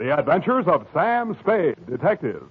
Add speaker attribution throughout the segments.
Speaker 1: The Adventures of Sam Spade, Detective.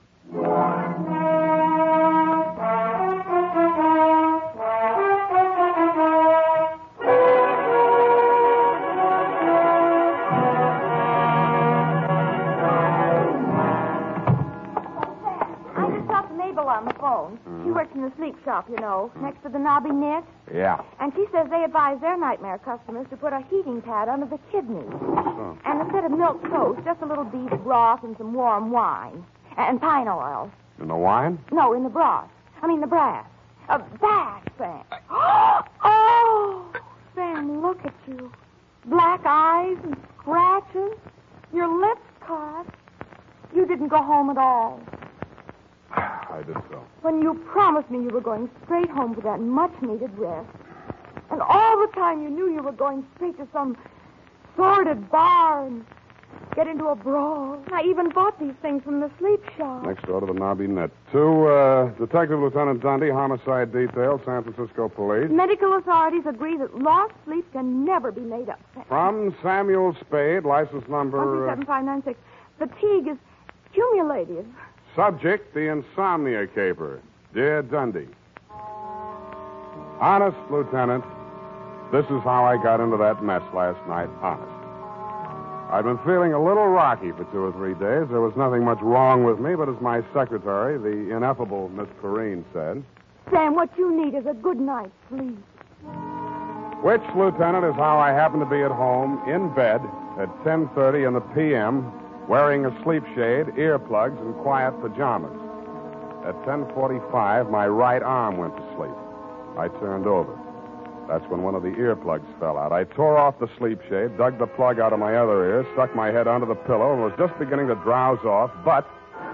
Speaker 2: On the phone. She works in the sleep shop, you know, next to the Nobby Knit.
Speaker 1: Yeah.
Speaker 2: And she says they advise their nightmare customers to put a heating pad under the kidneys.
Speaker 1: Oh.
Speaker 2: And instead of milk toast, just a little beef broth and some warm wine. And pine oil.
Speaker 1: In the wine?
Speaker 2: No, in the broth. I mean the brass. Bath, Sam. Oh, Sam, look at you. Black eyes and scratches. Your lips cut. You didn't go home at all.
Speaker 1: I did so.
Speaker 2: When you promised me you were going straight home for that much-needed rest. And all the time you knew you were going straight to some sordid bar and get into a brawl. I even bought these things from the sleep shop.
Speaker 1: Next door to the Nobby Net. To Detective Lieutenant Dundee, Homicide Detail, San Francisco Police.
Speaker 2: Medical authorities agree that lost sleep can never be made up.
Speaker 1: From Samuel Spade, license number...
Speaker 2: 137596. Fatigue is cumulative.
Speaker 1: Subject, the insomnia caper. Dear Dundee. Honest, Lieutenant, this is how I got into that mess last night. Honest. I'd been feeling a little rocky for 2 or 3 days. There was nothing much wrong with me, but as my secretary, the ineffable Miss Perrine, said...
Speaker 2: Sam, what you need is a good night's sleep.
Speaker 1: Which, Lieutenant, is how I happened to be at home, in bed, at 10:30 in the p.m., wearing a sleep shade, earplugs, and quiet pajamas. At 10:45, my right arm went to sleep. I turned over. That's when one of the earplugs fell out. I tore off the sleep shade, dug the plug out of my other ear, stuck my head under the pillow, and was just beginning to drowse off, but...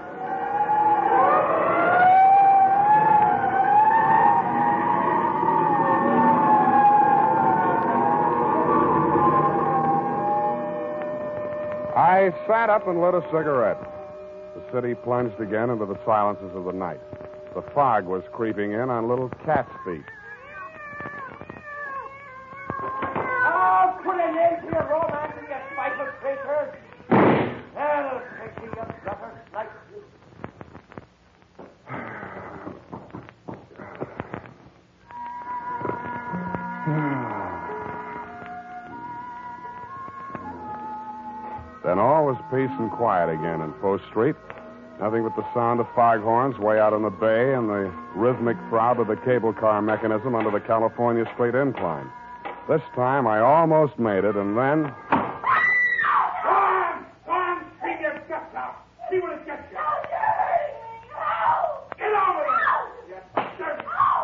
Speaker 1: I sat up and lit a cigarette. The city plunged again into the silences of the night. The fog was creeping in on little cat's feet.
Speaker 3: Oh, put an end to your romance and your spiteful creatures. That'll take you, you bluffer. Like you.
Speaker 1: Then all was peace and quiet again in Post Street. Nothing but the sound of foghorns way out on the bay and the rhythmic throb of the cable car mechanism under the California Street incline. This time I almost made it, and then...
Speaker 3: Go on, scream your guts out. See what it gets you. Get over it. You dirty...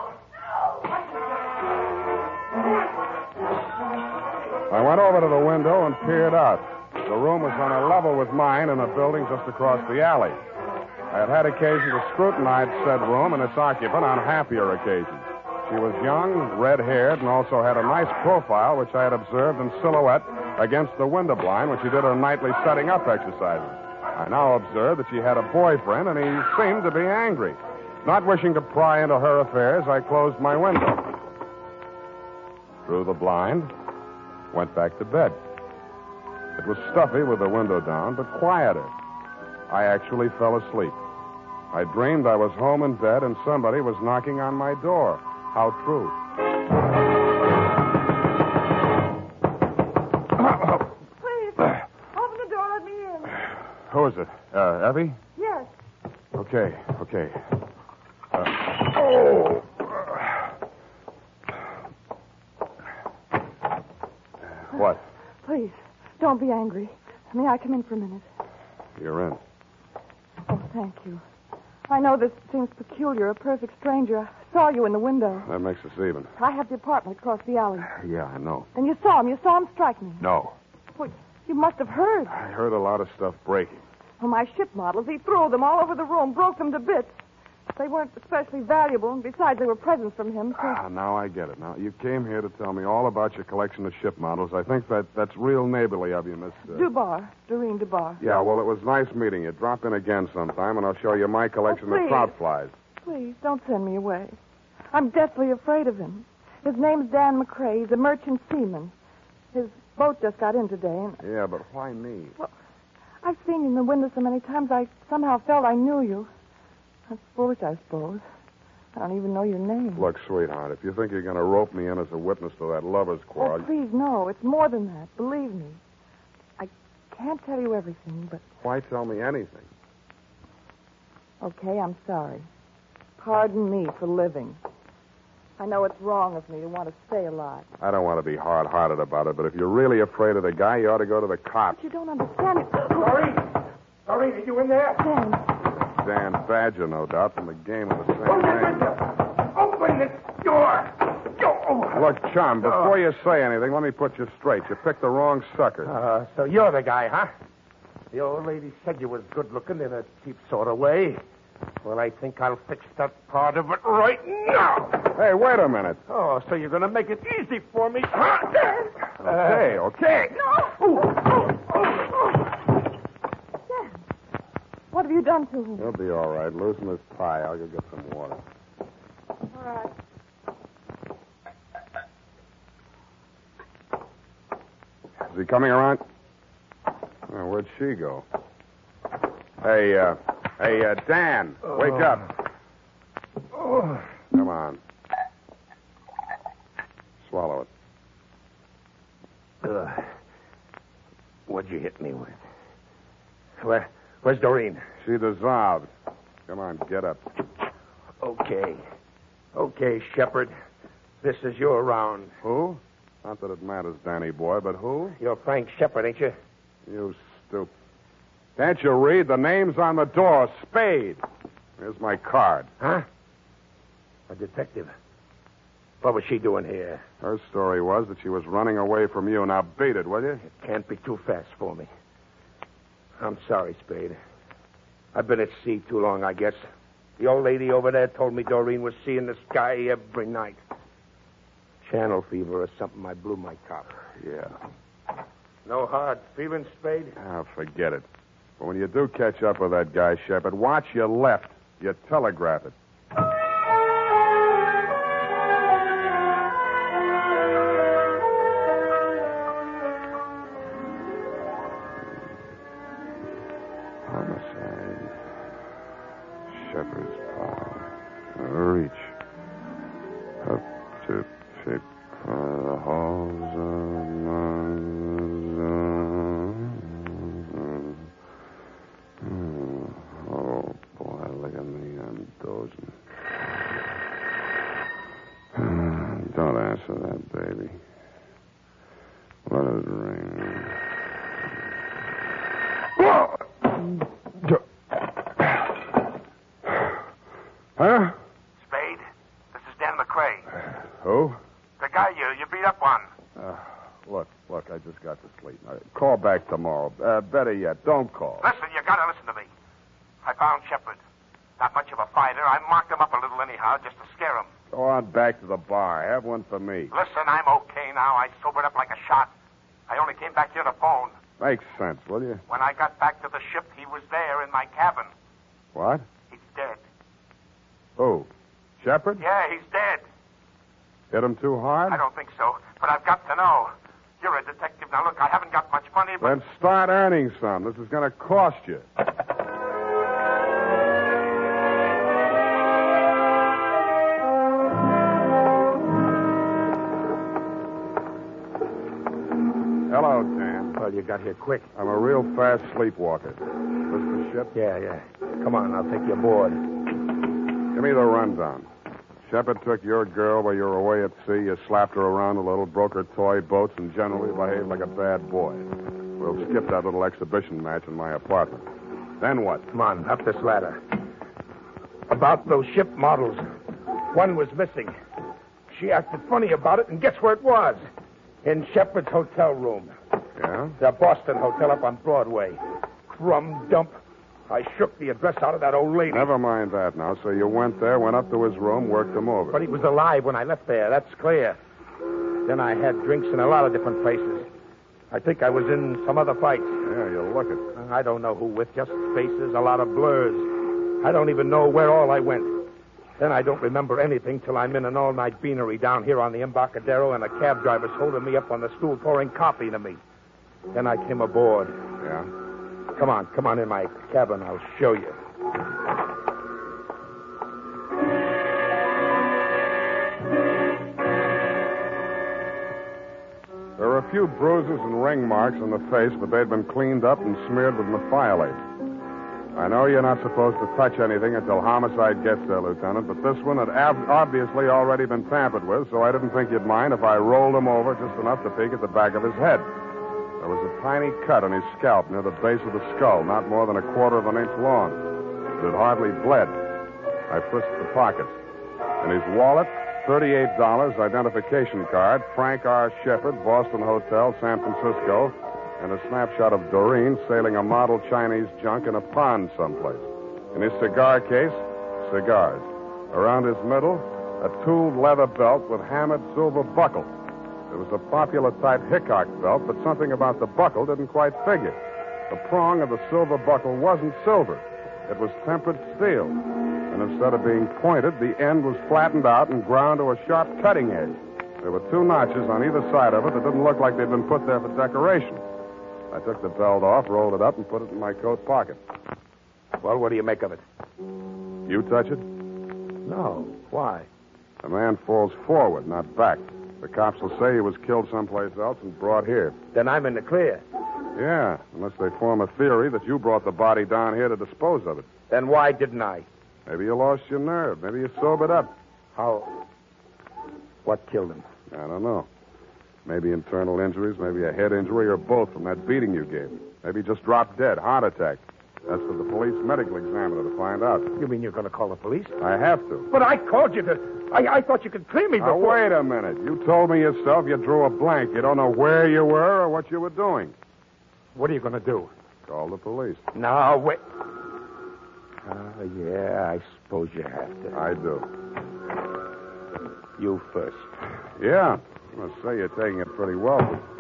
Speaker 1: I went over to the window and peered out. The room was on a level with mine in a building just across the alley. I had had occasion to scrutinize said room and its occupant on happier occasions. She was young, red-haired, and also had a nice profile, which I had observed in silhouette against the window blind when she did her nightly setting up exercises. I now observed that she had a boyfriend, and he seemed to be angry. Not wishing to pry into her affairs, I closed my window. Drew the blind, went back to bed. It was stuffy with the window down, but quieter. I actually fell asleep. I dreamed I was home in bed and somebody was knocking on my door. How true.
Speaker 2: Please, open the door, let me in.
Speaker 1: Who is it? Effie?
Speaker 2: Yes.
Speaker 1: Okay. What?
Speaker 2: Please, don't be angry. May I come in for a minute?
Speaker 1: You're in.
Speaker 2: Oh, thank you. I know this seems peculiar, a perfect stranger. I saw you in the window.
Speaker 1: That makes us even.
Speaker 2: I have the apartment across the alley.
Speaker 1: Yeah, I know.
Speaker 2: And you saw him strike me.
Speaker 1: No.
Speaker 2: Well, you must have heard.
Speaker 1: I heard a lot of stuff breaking.
Speaker 2: Well, my ship models, he threw them all over the room, broke them to bits. They weren't especially valuable, and besides, they were presents from him. So...
Speaker 1: Now I get it. Now, you came here to tell me all about your collection of ship models. I think that's real neighborly of you, Miss...
Speaker 2: Dubar. Doreen Dubar.
Speaker 1: Yeah, well, it was nice meeting you. Drop in again sometime, and I'll show you my collection of trout flies.
Speaker 2: Please, don't send me away. I'm deathly afraid of him. His name's Dan McCrae. He's a merchant seaman. His boat just got in today, and...
Speaker 1: Yeah, but why me?
Speaker 2: Well, I've seen you in the window so many times I somehow felt I knew you. That's foolish, I suppose. I don't even know your name.
Speaker 1: Look, sweetheart, if you think you're going to rope me in as a witness to that lover's quarrel...
Speaker 2: Oh, please, no. It's more than that. Believe me. I can't tell you everything, but...
Speaker 1: Why tell me anything?
Speaker 2: Okay, I'm sorry. Pardon me for living. I know it's wrong of me to want to stay alive.
Speaker 1: I don't want to be hard-hearted about it, but if you're really afraid of the guy, you ought to go to the cops.
Speaker 2: But you don't understand it.
Speaker 3: Doreen! Doreen, are you in there?
Speaker 2: Dan.
Speaker 1: Dan Badger, no doubt, from the game of the same
Speaker 3: Open the
Speaker 1: name.
Speaker 3: window! Open this door!
Speaker 1: Look, chum, before you say anything, let me put you straight. You picked the wrong sucker.
Speaker 3: So you're the guy, huh? The old lady said you was good-looking in a cheap sort of way. Well, I think I'll fix that part of it right now.
Speaker 1: Hey, wait a minute.
Speaker 3: Oh, so you're going to make it easy for me, huh?
Speaker 1: Okay.
Speaker 2: Dan, what have you done to him?
Speaker 1: He'll be all right. Loosen his tie. I'll go get some water.
Speaker 2: All right.
Speaker 1: Is he coming around? Oh, where'd she go? Hey, Dan, wake up. Come on. Swallow it.
Speaker 3: What'd you hit me with? Where's Doreen?
Speaker 1: She dissolved. Come on, get up.
Speaker 3: Okay. Okay, Shepard. This is your round.
Speaker 1: Who? Not that it matters, Danny boy, but who?
Speaker 3: You're Frank Shepard, ain't you?
Speaker 1: You stupid. Can't you read? The name's on the door. Spade. Here's my card.
Speaker 3: Huh? A detective. What was she doing here?
Speaker 1: Her story was that she was running away from you. Now beat it, will you?
Speaker 3: It can't be too fast for me. I'm sorry, Spade. I've been at sea too long, I guess. The old lady over there told me Doreen was seeing the sky every night. Channel fever or something. I blew my top.
Speaker 1: Yeah.
Speaker 3: No hard feelings, Spade?
Speaker 1: Ah, forget it. But when you do catch up with that guy, Shepard, watch your left. You telegraph it. Homicide. Shepard's pile. Reach. Up to pick the halls of Oh, boy, look at me. I'm dozing. Don't answer that, baby. Let it ring. Huh?
Speaker 3: Spade, this is Dan McCrae.
Speaker 1: Who?
Speaker 3: The guy you beat up on.
Speaker 1: Look, I just got to sleep. Call back tomorrow. Better yet, don't call.
Speaker 3: Listen, you gotta listen to me. I found Shepard. Not much of a fighter. I marked him up a little anyhow, just to scare him.
Speaker 1: Go on back to the bar. Have one for me.
Speaker 3: Listen, I'm okay now. I sobered up like a shot. I only came back here to phone.
Speaker 1: Makes sense, will you?
Speaker 3: When I got back to the ship, he was there in my cabin.
Speaker 1: What?
Speaker 3: He's dead.
Speaker 1: Who? Shepard?
Speaker 3: Yeah, he's dead.
Speaker 1: Hit him too hard?
Speaker 3: I don't think so, but I've got to know. You're a detective. Now, look, I haven't got much money, but...
Speaker 1: Then start earning some. This is going to cost you. Hello, Dan.
Speaker 3: Well, you got here quick.
Speaker 1: I'm a real fast sleepwalker. This the ship?
Speaker 3: Yeah. Come on, I'll take you aboard.
Speaker 1: Give me the rundown. Shepard took your girl while you were away at sea. You slapped her around a little, broke her toy boats, and generally behaved like a bad boy. We'll skip that little exhibition match in my apartment. Then what?
Speaker 3: Come on, up this ladder. About those ship models. One was missing. She acted funny about it, and guess where it was? In Shepard's hotel room.
Speaker 1: Yeah?
Speaker 3: The Boston Hotel up on Broadway. Crumb dump. I shook the address out of that old lady.
Speaker 1: Never mind that now. So you went there, went up to his room, worked him over.
Speaker 3: But he was alive when I left there. That's clear. Then I had drinks in a lot of different places. I think I was in some other fights.
Speaker 1: Yeah, you look it.
Speaker 3: I don't know who with, just faces, a lot of blurs. I don't even know where all I went. Then I don't remember anything till I'm in an all-night beanery down here on the Embarcadero, and a cab driver's holding me up on the stool pouring coffee to me. Then I came aboard.
Speaker 1: Yeah?
Speaker 3: Come on in my cabin. I'll show you.
Speaker 1: There were a few bruises and ring marks on the face, but they'd been cleaned up and smeared with methylate. I know you're not supposed to touch anything until homicide gets there, Lieutenant, but this one had obviously already been tampered with, so I didn't think you'd mind if I rolled him over just enough to peek at the back of his head. There was a tiny cut on his scalp near the base of the skull, not more than 1/4 of an inch long. It had hardly bled. I frisked the pockets. In his wallet, $38, identification card, Frank R. Shepard, Boston Hotel, San Francisco, and a snapshot of Doreen sailing a model Chinese junk in a pond someplace. In his cigar case, cigars. Around his middle, a tooled leather belt with hammered silver buckle. It was a popular type Hickok belt, but something about the buckle didn't quite figure. The prong of the silver buckle wasn't silver. It was tempered steel. And instead of being pointed, the end was flattened out and ground to a sharp cutting edge. There were 2 notches on either side of it that didn't look like they'd been put there for decoration. I took the belt off, rolled it up, and put it in my coat pocket.
Speaker 3: Well, what do you make of it?
Speaker 1: You touch it?
Speaker 3: No. Why?
Speaker 1: A man falls forward, not back. The cops will say he was killed someplace else and brought here.
Speaker 3: Then I'm in the clear.
Speaker 1: Yeah, unless they form a theory that you brought the body down here to dispose of it.
Speaker 3: Then why didn't I?
Speaker 1: Maybe you lost your nerve. Maybe you sobered up.
Speaker 3: How? What killed him?
Speaker 1: I don't know. Maybe internal injuries, maybe a head injury, or both from that beating you gave him. Maybe he just dropped dead, heart attack. That's for the police medical examiner to find out.
Speaker 3: You mean you're going to call the police?
Speaker 1: I have to.
Speaker 3: But I called you to... I thought you could clear me
Speaker 1: Now,
Speaker 3: before...
Speaker 1: wait a minute. You told me yourself you drew a blank. You don't know where you were or what you were doing.
Speaker 3: What are you going to do?
Speaker 1: Call the police.
Speaker 3: No, wait... yeah, I suppose you have to.
Speaker 1: I do.
Speaker 3: You first.
Speaker 1: Yeah. I must say you're taking it pretty well.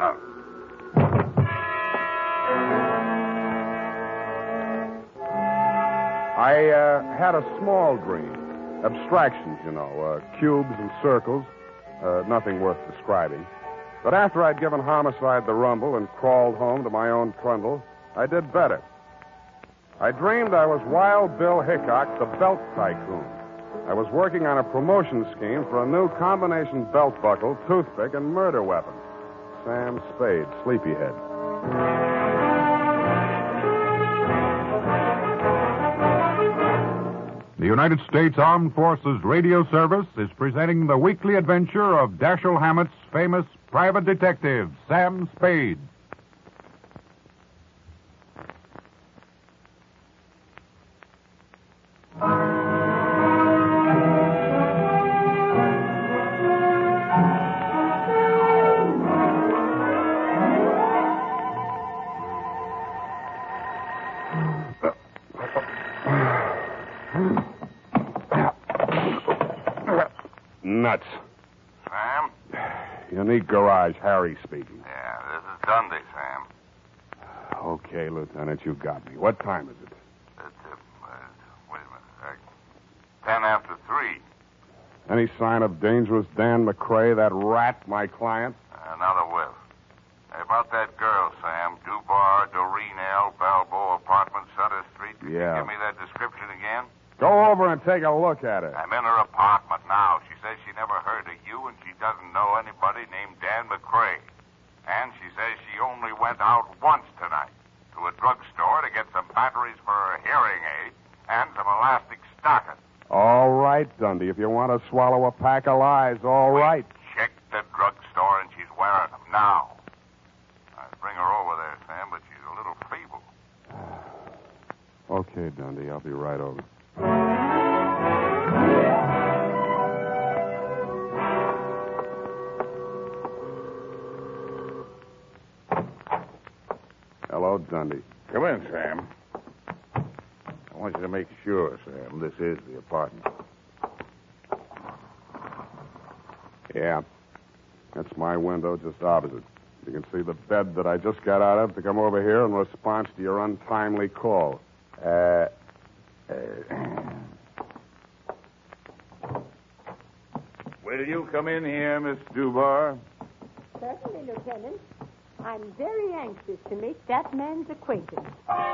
Speaker 1: I had a small dream. Abstractions, you know, cubes and circles. Nothing worth describing. But after I'd given Homicide the rumble and crawled home to my own trundle, I did better. I dreamed I was Wild Bill Hickok, the belt tycoon. I was working on a promotion scheme for a new combination belt buckle, toothpick, and murder weapon. Sam Spade, Sleepyhead.
Speaker 4: The United States Armed Forces Radio Service is presenting the weekly adventure of Dashiell Hammett's famous private detective, Sam Spade.
Speaker 1: Nuts.
Speaker 5: Sam?
Speaker 1: Unique Garage, Harry speaking.
Speaker 5: Yeah, this is Dundee, Sam.
Speaker 1: Okay, Lieutenant, you got me. What time is it?
Speaker 5: It's, wait a minute. 10 after 3.
Speaker 1: Any sign of Dangerous Dan McCrae, that rat, my client?
Speaker 5: Another whiff. Hey, about that girl, Sam. Dubar, Doreen L., Balboa Apartment, Sutter Street. Can
Speaker 1: Yeah.
Speaker 5: you give me that description again?
Speaker 1: Go over and take a look at her.
Speaker 5: I'm in her apartment now. She says she never heard of you, and she doesn't know anybody named Dan McCrae. And she says she only went out once tonight to a drugstore to get some batteries for her hearing aid and some elastic stocking.
Speaker 1: All right, Dundee. If you want to swallow a pack of lies, all right.
Speaker 5: Check the drugstore, and she's wearing them now. I'd bring her over there, Sam, but she's a little feeble.
Speaker 1: Okay, Dundee. I'll be right over. Hello, Dundee.
Speaker 6: Come in, Sam. I want you to make sure, Sam, this is the apartment.
Speaker 1: Yeah. That's my window just opposite. You can see the bed that I just got out of to come over here in response to your untimely call.
Speaker 6: Will you come in here, Miss Dubar?
Speaker 7: Certainly, Lieutenant. I'm very anxious to make that man's acquaintance.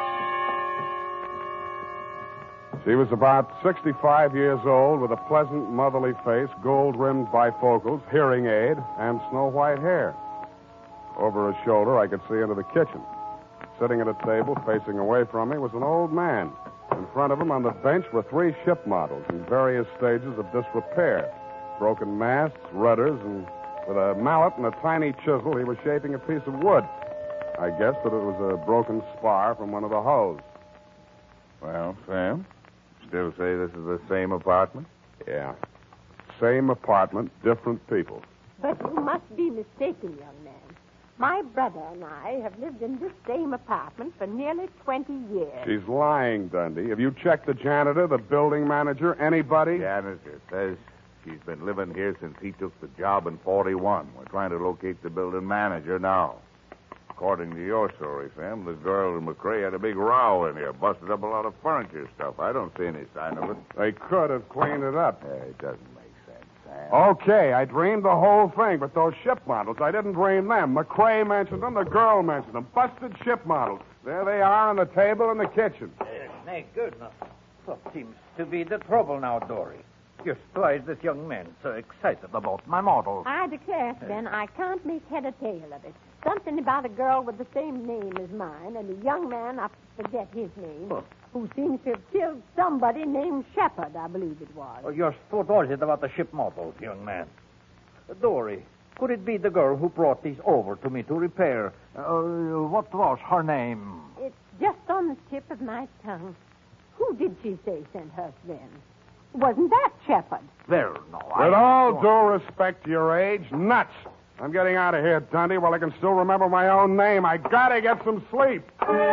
Speaker 1: She was about 65 years old with a pleasant motherly face, gold-rimmed bifocals, hearing aid, and snow-white hair. Over her shoulder, I could see into the kitchen. Sitting at a table facing away from me was an old man. In front of him on the bench were 3 ship models in various stages of disrepair. Broken masts, rudders, and with a mallet and a tiny chisel, he was shaping a piece of wood. I guessed that it was a broken spar from one of the hulls.
Speaker 6: Well, Sam, still say this is the same apartment?
Speaker 1: Yeah. Same apartment, different people.
Speaker 7: But you must be mistaken, young man. My brother and I have lived in this same apartment for nearly 20 years.
Speaker 1: She's lying, Dundee. Have you checked the janitor, the building manager, anybody?
Speaker 6: Janitor says she's been living here since he took the job in 41. We're trying to locate the building manager now. According to your story, Sam, the girl and McCrae had a big row in here, busted up a lot of furniture stuff. I don't see any sign of it.
Speaker 1: They could have cleaned it up.
Speaker 6: It doesn't make sense, Sam.
Speaker 1: Okay, I dreamed the whole thing, but those ship models, I didn't dream them. McCrae mentioned them, the girl mentioned them. Busted ship models. There they are on the table in the kitchen.
Speaker 8: My goodness. What seems to be the trouble now, Dory? Just why is this young man so excited about my model?
Speaker 7: I declare, Ben, I can't make head or tail of it. Something about a girl with the same name as mine and a young man, I forget his name, who seems to have killed somebody named Shepard, I believe it was.
Speaker 8: Oh, you're so worried about the ship models, young man. Dory, could it be the girl who brought these over to me to repair? What was her name?
Speaker 7: It's just on the tip of my tongue. Who did she say sent her then? Wasn't that Shepard?
Speaker 8: Well, no,
Speaker 1: With all due respect to your age, nuts. I'm getting out of here, Dundee, while I can still remember my own name. I gotta get some sleep.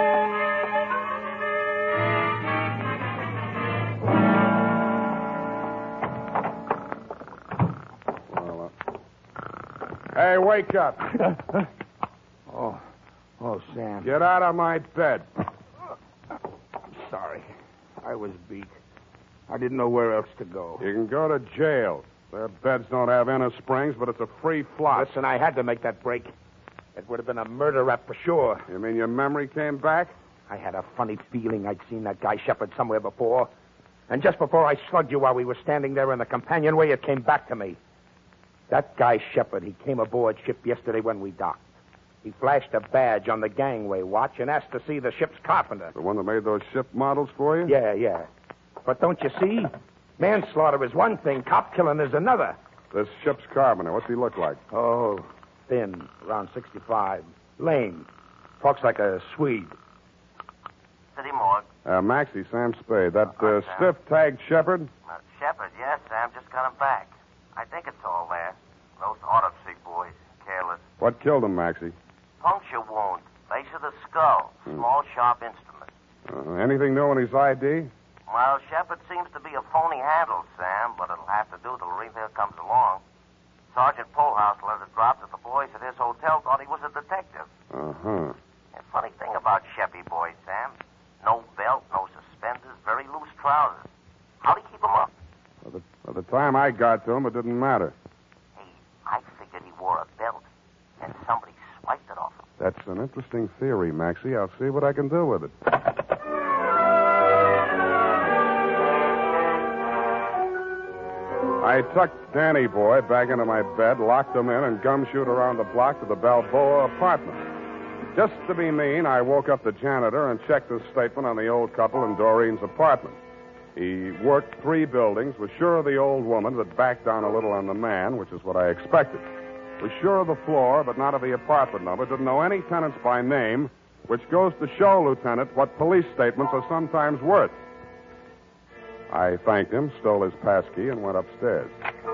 Speaker 1: Hey, wake up.
Speaker 3: Oh, Sam.
Speaker 1: Get out of my bed.
Speaker 3: Sorry. I was beat. I didn't know where else to go.
Speaker 1: You can go to jail. Their beds don't have inner springs, but it's a free flop.
Speaker 3: Listen, I had to make that break. It would have been a murder rap for sure.
Speaker 1: You mean your memory came back?
Speaker 3: I had a funny feeling I'd seen that guy Shepard somewhere before. And just before I slugged you while we were standing there in the companionway, it came back to me. That guy Shepard, he came aboard ship yesterday when we docked. He flashed a badge on the gangway watch and asked to see the ship's carpenter.
Speaker 1: The one that made those ship models for you?
Speaker 3: Yeah. But don't you see? Manslaughter is one thing, cop killing is another.
Speaker 1: This ship's carpenter, what's he look like?
Speaker 3: Oh, thin, around 65. Lame. Talks like a Swede.
Speaker 9: City morgue.
Speaker 1: Maxie, Sam Spade. That
Speaker 9: Sam.
Speaker 1: stiff-tagged Shepard?
Speaker 9: Shepard, yes, Sam. Just got him back. I think it's all there. Those autopsy boys. Careless.
Speaker 1: What killed him, Maxie?
Speaker 9: Puncture wound. Base of the skull. Small, sharp instrument.
Speaker 1: Anything new in his ID?
Speaker 9: Well, Shepard seems to be a phony handle, Sam, but it'll have to do till Revere comes along. Sergeant Polhouse let it drop that the boys at his hotel thought he was a detective.
Speaker 1: Uh-huh.
Speaker 9: And funny thing about Sheppy boys, Sam. No belt, no suspenders, very loose trousers. How'd he keep them up?
Speaker 1: By the time I got to him, it didn't matter.
Speaker 9: Hey, I figured he wore a belt, and somebody swiped it off him.
Speaker 1: That's an interesting theory, Maxie. I'll see what I can do with it. I tucked Danny Boy back into my bed, locked him in, and gumshoed around the block to the Balboa apartment. Just to be mean, I woke up the janitor and checked his statement on the old couple in Doreen's apartment. He worked 3 buildings, was sure of the old woman, but backed down a little on the man, which is what I expected. Was sure of the floor, but not of the apartment number. Didn't know any tenants by name, which goes to show, Lieutenant, what police statements are sometimes worth. I thanked him, stole his passkey, and went upstairs.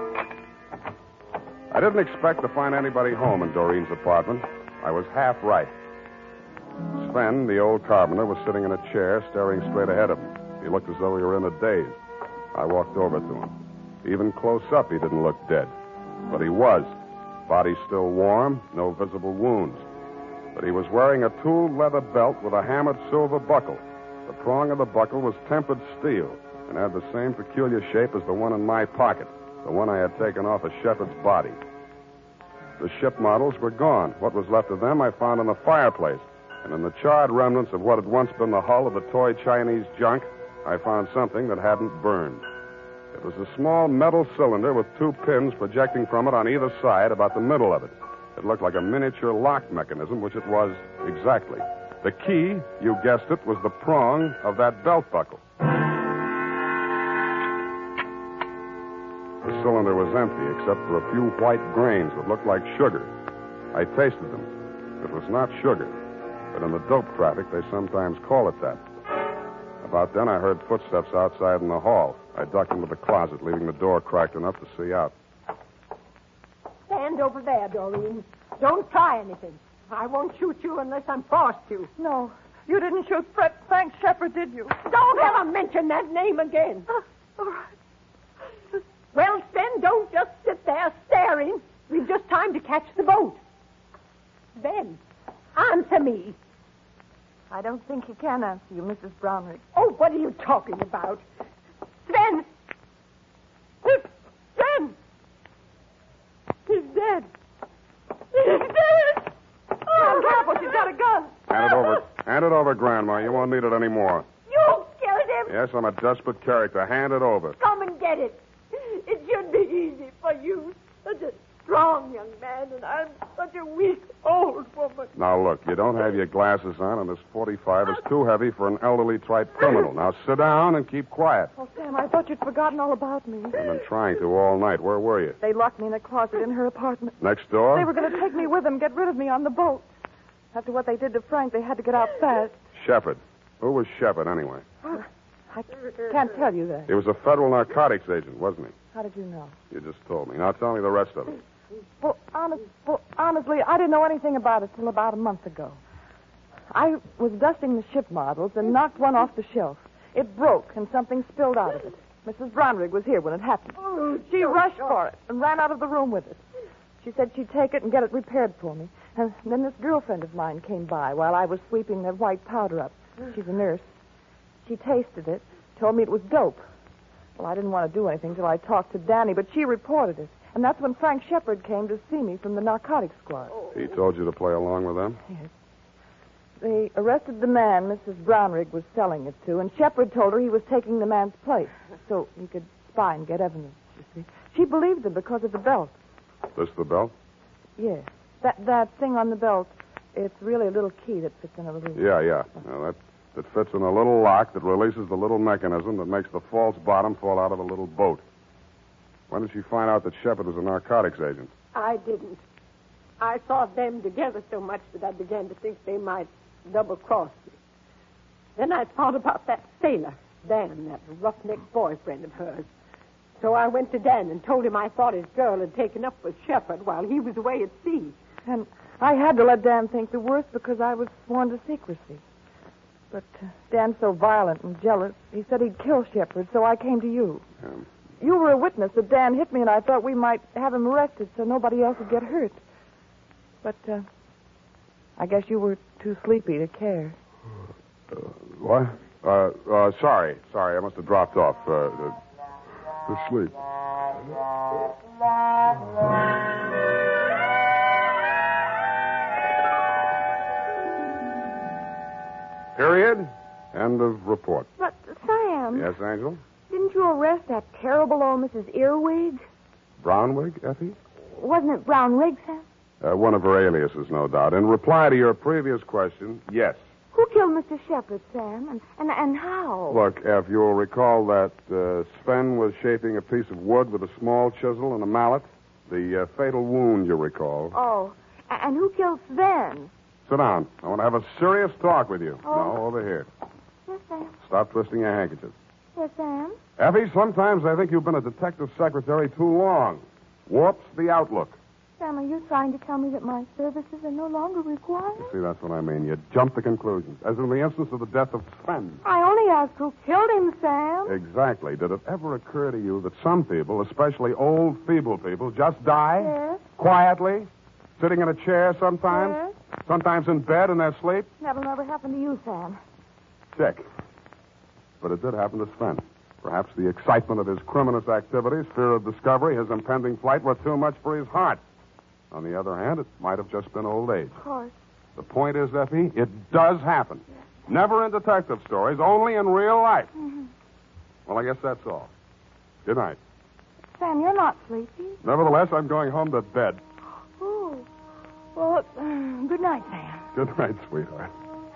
Speaker 1: I didn't expect to find anybody home in Doreen's apartment. I was half right. Sven, the old carpenter, was sitting in a chair, staring straight ahead of him. He looked as though he were in a daze. I walked over to him. Even close up, he didn't look dead. But he was. Body still warm, no visible wounds. But he was wearing a tooled leather belt with a hammered silver buckle. The prong of the buckle was tempered steel and had the same peculiar shape as the one in my pocket, the one I had taken off of Shepard's body. The ship models were gone. What was left of them I found in the fireplace. And in the charred remnants of what had once been the hull of the toy Chinese junk, I found something that hadn't burned. It was a small metal cylinder with 2 pins projecting from it on either side, about the middle of it. It looked like a miniature lock mechanism, which it was exactly. The key, you guessed it, was the prong of that belt buckle. The cylinder was empty, except for a few white grains that looked like sugar. I tasted them. It was not sugar, but in the dope traffic, they sometimes call it that. About then, I heard footsteps outside in the hall. I ducked into the closet, leaving the door cracked enough to see out.
Speaker 7: Stand over there, Doreen. Don't try anything. I won't shoot you unless I'm forced to.
Speaker 2: No, you didn't shoot Frank Shepard, did you?
Speaker 7: Don't ever mention that name again.
Speaker 2: All right.
Speaker 7: Well, Sven, don't just sit there staring. We've just time to catch the boat. Sven, answer me.
Speaker 2: I don't think he can answer you, Mrs. Brownrigg.
Speaker 7: Oh, what are you talking about? Sven! Sven! He's dead. He's dead!
Speaker 2: Oh, careful, she's got a gun.
Speaker 1: Hand it over. Hand it over, Grandma. You won't need it anymore.
Speaker 7: You killed him!
Speaker 1: Yes, I'm a desperate character. Hand it over.
Speaker 7: Come and get it. It should be easy for you. Such a strong young man, and I'm such a weak old woman.
Speaker 1: Now, look, you don't have your glasses on, and this 45 is too heavy for an elderly type criminal. Now, sit down and keep quiet.
Speaker 2: Oh, Sam, I thought you'd forgotten all about me.
Speaker 1: I've been trying to all night. Where were you?
Speaker 2: They locked me in a closet in her apartment.
Speaker 1: Next door?
Speaker 2: They were going to take me with them, get rid of me on the boat. After what they did to Frank, they had to get out fast.
Speaker 1: Shepard. Who was Shepard, anyway?
Speaker 2: I can't tell you that.
Speaker 1: He was a federal narcotics agent, wasn't he?
Speaker 2: How did you know?
Speaker 1: You just told me. Now, tell me the rest of it.
Speaker 2: Well, honestly, I didn't know anything about it till about a month ago. I was dusting the ship models and knocked one off the shelf. It broke, and something spilled out of it. Mrs. Brownrigg was here when it happened. She rushed for it and ran out of the room with it. She said she'd take it and get it repaired for me. And then this girlfriend of mine came by while I was sweeping the white powder up. She's a nurse. She tasted it, told me it was dope. Well, I didn't want to do anything till I talked to Danny, but she reported it. And that's when Frank Shepard came to see me from the narcotics squad.
Speaker 1: He told you to play along with them?
Speaker 2: Yes. They arrested the man Mrs. Brownrigg was selling it to, and Shepard told her he was taking the man's place so he could spy and get evidence, you see. She believed him because of the belt.
Speaker 1: This the belt?
Speaker 2: Yes. That thing on the belt, it's really a little key that fits in a little...
Speaker 1: Yeah. Now, that fits in a little lock that releases the little mechanism that makes the false bottom fall out of a little boat. When did she find out that Shepard was a narcotics agent?
Speaker 7: I didn't. I saw them together so much that I began to think they might double-cross me. Then I thought about that sailor, Dan, that roughneck boyfriend of hers. So I went to Dan and told him I thought his girl had taken up with Shepard while he was away at sea.
Speaker 2: And I had to let Dan think the worst because I was sworn to secrecy. But Dan's so violent and jealous, he said he'd kill Shepard, so I came to you.
Speaker 1: Yeah.
Speaker 2: You were a witness that Dan hit me, and I thought we might have him arrested so nobody else would get hurt. But I guess you were too sleepy to care.
Speaker 1: What? Sorry. I must have dropped off. To sleep. Period. End of report.
Speaker 10: But, Sam...
Speaker 1: Yes, Angel?
Speaker 10: Didn't you arrest that terrible old Mrs. Earwig?
Speaker 1: Brownwig, Effie?
Speaker 10: Wasn't it Brownrigg, Sam?
Speaker 1: One of her aliases, no doubt. In reply to your previous question, yes.
Speaker 10: Who killed Mr. Shepard, Sam? And how?
Speaker 1: Look, Eff, you'll recall that Sven was shaping a piece of wood with a small chisel and a mallet. The fatal wound, you recall.
Speaker 10: Oh, and who killed Sven?
Speaker 1: Sit down. I want to have a serious talk with you.
Speaker 10: Oh.
Speaker 1: No, over here.
Speaker 10: Yes, Sam.
Speaker 1: Stop twisting your handkerchief.
Speaker 10: Yes, Sam.
Speaker 1: Effie, sometimes I think you've been a detective secretary too long. Warps the outlook.
Speaker 10: Sam, are you trying to tell me that my services are no longer required?
Speaker 1: You see, that's what I mean. You jump to conclusions. As in the instance of the death of Sven.
Speaker 10: I only asked who killed him, Sam.
Speaker 1: Exactly. Did it ever occur to you that some people, especially old, feeble people, just die?
Speaker 10: Yes.
Speaker 1: Quietly? Sitting in a chair sometimes?
Speaker 10: Yes.
Speaker 1: Sometimes in bed in their sleep?
Speaker 10: That'll never happen to you, Sam.
Speaker 1: Sick. But it did happen to Sven. Perhaps the excitement of his criminous activities, fear of discovery, his impending flight were too much for his heart. On the other hand, it might have just been old age.
Speaker 10: Of course.
Speaker 1: The point is, Effie, it does happen. Never in detective stories, only in real life.
Speaker 10: Mm-hmm.
Speaker 1: Well, I guess that's all. Good night.
Speaker 10: Sam, you're not sleepy.
Speaker 1: Nevertheless, I'm going home to bed.
Speaker 10: Oh. Well, good night, Sam.
Speaker 1: Good night, sweetheart.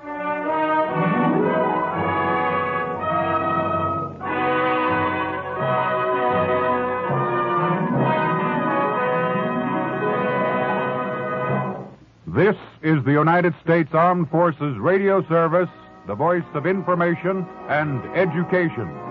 Speaker 4: This is the United States Armed Forces Radio Service, the voice of information and education.